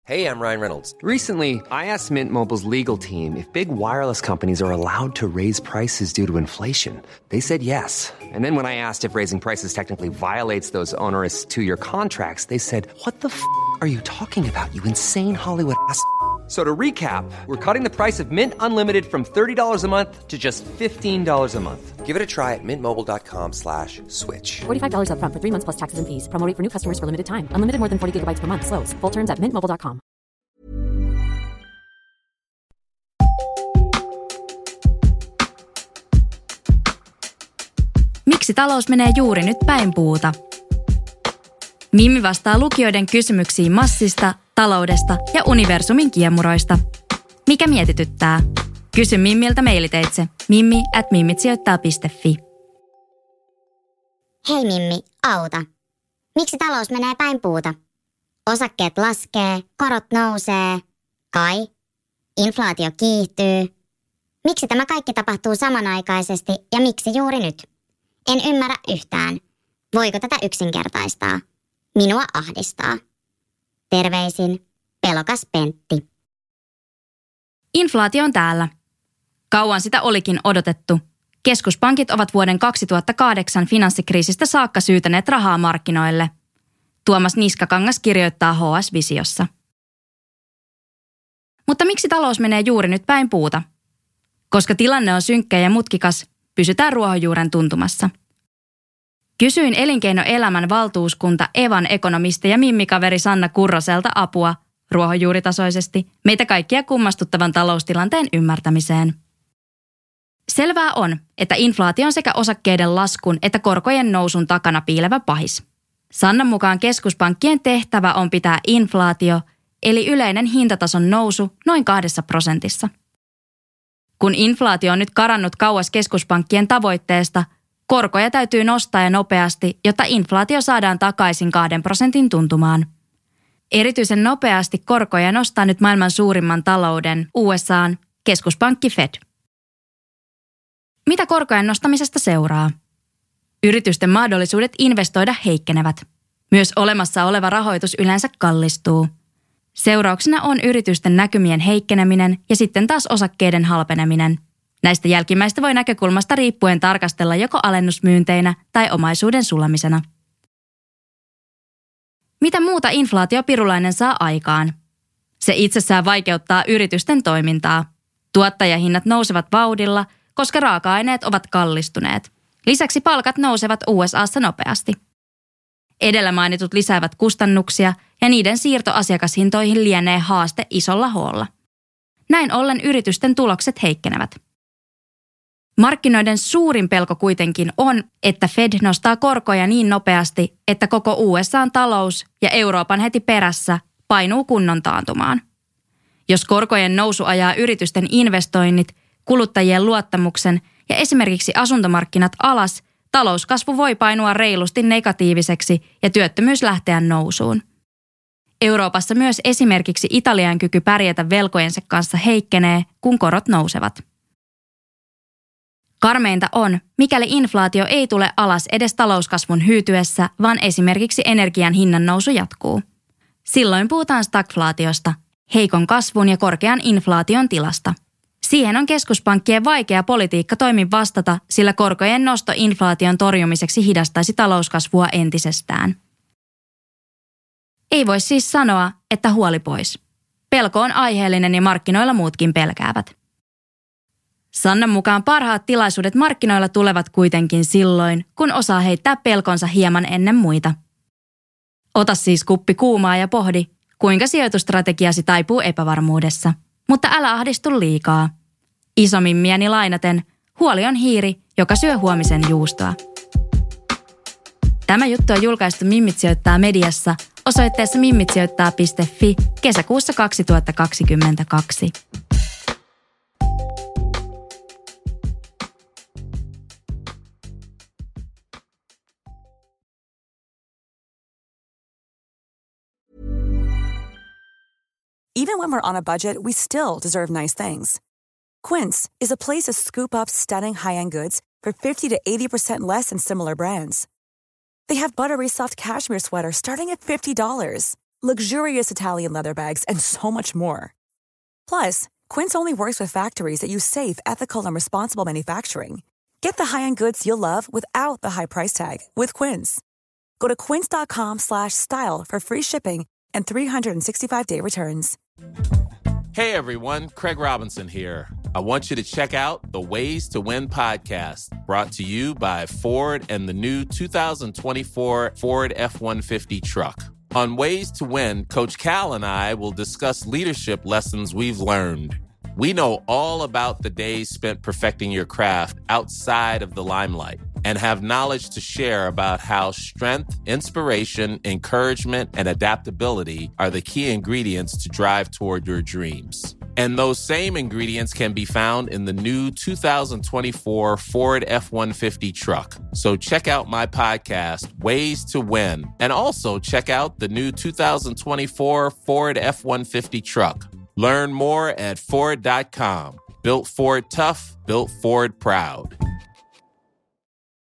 Hey, I'm Ryan Reynolds. Recently, I asked Mint Mobile's legal team if big wireless companies are allowed to raise prices due to inflation. They said yes. And then when I asked if raising prices technically violates those onerous two-year contracts, they said, "What the f*** are you talking about, you insane Hollywood ass?" So to recap, we're cutting the price of Mint Unlimited from $30 a month to just $15 a month. Give it a try at mintmobile.com/switch. $45 up front for 3 months plus taxes and fees. Promo rate for new customers for limited time. Unlimited more than 40 gigabytes per month. Slows full terms at mintmobile.com. Miksi talous menee juuri nyt päin puuta? Mimmi vastaa lukijoiden kysymyksiin massista, taloudesta ja universumin kiemuroista. Mikä mietityttää? Kysy Mimmiltä mailiteitse mimmi@mimmitsijoittaa.fi. Hei Mimmi, auta. Miksi talous menee päin puuta? Osakkeet laskee, korot nousee. Kai? Inflaatio kiihtyy. Miksi tämä kaikki tapahtuu samanaikaisesti ja miksi juuri nyt? En ymmärrä yhtään. Voiko tätä yksinkertaistaa? Minua ahdistaa. Terveisin, pelokas Pentti. Inflaatio on täällä. Kauan sitä olikin odotettu. Keskuspankit ovat vuoden 2008 finanssikriisistä saakka syytäneet rahaa markkinoille. Tuomas Niskakangas kirjoittaa HS-visiossa. Mutta miksi talous menee juuri nyt päin puuta? Koska tilanne on synkkä ja mutkikas, pysytään ruohonjuuren tuntumassa. Kysyin elinkeinoelämän valtuuskunta Evan ekonomisti ja mimmikaveri Sanna Kurroselta apua ruohonjuuritasoisesti meitä kaikkia kummastuttavan taloustilanteen ymmärtämiseen. Selvää on, että inflaatio on sekä osakkeiden laskun että korkojen nousun takana piilevä pahis. Sannan mukaan keskuspankkien tehtävä on pitää inflaatio, eli yleinen hintatason nousu, noin 2%. Kun inflaatio on nyt karannut kauas keskuspankkien tavoitteesta, korkoja täytyy nostaa ja nopeasti, jotta inflaatio saadaan takaisin 2% tuntumaan. Erityisen nopeasti korkoja nostaa nyt maailman suurimman talouden, USA:n, keskuspankki Fed. Mitä korkojen nostamisesta seuraa? Yritysten mahdollisuudet investoida heikkenevät. Myös olemassa oleva rahoitus yleensä kallistuu. Seurauksena on yritysten näkymien heikkeneminen ja sitten taas osakkeiden halpeneminen. Näistä jälkimmäistä voi näkökulmasta riippuen tarkastella joko alennusmyynteinä tai omaisuuden sulamisena. Mitä muuta inflaatiopirulainen saa aikaan? Se itsessään vaikeuttaa yritysten toimintaa. Tuottajahinnat nousevat vauhdilla, koska raaka-aineet ovat kallistuneet. Lisäksi palkat nousevat USA:ssa nopeasti. Edellä mainitut lisäävät kustannuksia ja niiden siirto asiakashintoihin lienee haaste isolla hoolla. Näin ollen yritysten tulokset heikkenevät. Markkinoiden suurin pelko kuitenkin on, että Fed nostaa korkoja niin nopeasti, että koko USA:n talous ja Euroopan heti perässä painuu kunnon taantumaan. Jos korkojen nousu ajaa yritysten investoinnit, kuluttajien luottamuksen ja esimerkiksi asuntomarkkinat alas, talouskasvu voi painua reilusti negatiiviseksi ja työttömyys lähteä nousuun. Euroopassa myös esimerkiksi Italian kyky pärjätä velkojensa kanssa heikkenee, kun korot nousevat. Karmeinta on, mikäli inflaatio ei tule alas edes talouskasvun hyytyessä, vaan esimerkiksi energian hinnan nousu jatkuu. Silloin puhutaan stagflaatiosta, heikon kasvun ja korkean inflaation tilasta. Siihen on keskuspankkien vaikea politiikka toimi vastata, sillä korkojen nosto inflaation torjumiseksi hidastaisi talouskasvua entisestään. Ei voi siis sanoa, että huoli pois. Pelko on aiheellinen ja markkinoilla muutkin pelkäävät. Sannan mukaan parhaat tilaisuudet markkinoilla tulevat kuitenkin silloin, kun osaa heittää pelkonsa hieman ennen muita. Ota siis kuppi kuumaa ja pohdi, kuinka sijoitustrategiasi taipuu epävarmuudessa. Mutta älä ahdistu liikaa. Isomimmiäni lainaten, huoli on hiiri, joka syö huomisen juustoa. Tämä juttu on julkaistu Mimmit sijoittaa mediassa osoitteessa mimmitsijoittaa.fi kesäkuussa 2022. Even when we're on a budget, we still deserve nice things. Quince is a place to scoop up stunning high-end goods for 50 to 80% less than similar brands. They have buttery soft cashmere sweaters starting at $50, luxurious Italian leather bags, and so much more. Plus, Quince only works with factories that use safe, ethical, and responsible manufacturing. Get the high-end goods you'll love without the high price tag with Quince. Go to quince.com/style for free shipping and 365-day returns. Hey everyone, Craig Robinson here. I want you to check out the Ways to Win podcast, brought to you by Ford and the new 2024 Ford F-150 truck. On Ways to Win, Coach Cal and I will discuss leadership lessons we've learned. We know all about the days spent perfecting your craft outside of the limelight and have knowledge to share about how strength, inspiration, encouragement, and adaptability are the key ingredients to drive toward your dreams. And those same ingredients can be found in the new 2024 Ford F-150 truck. So check out my podcast, Ways to Win, and also check out the new 2024 Ford F-150 truck. Learn more at Ford.com. Built Ford tough, built Ford proud.